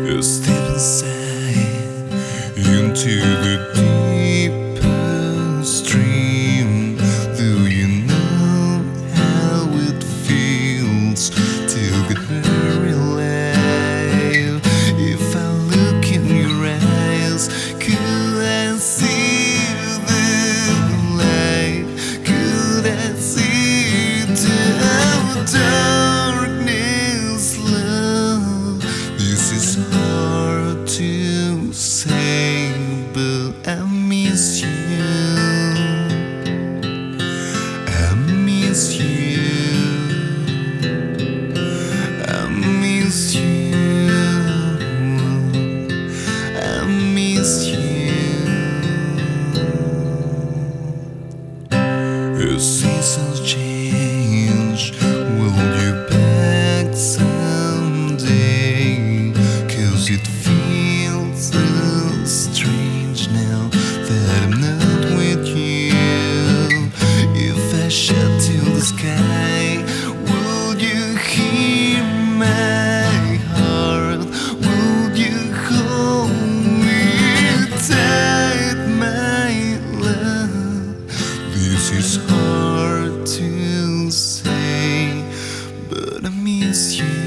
You step inside into the deeper stream. Do you know how it feels to get very alive? If I look in your eyes, could I see the light? Could I see the darkness, love? This is hard to say, but I miss you. I miss you. I miss you. I miss you. The seasons change. Will you back someday? 'Cause it feels so strange now that I'm not with you. If I shout to the sky, will you hear my heart? Will you hold me tight, my love? This is hard to say, but I miss you.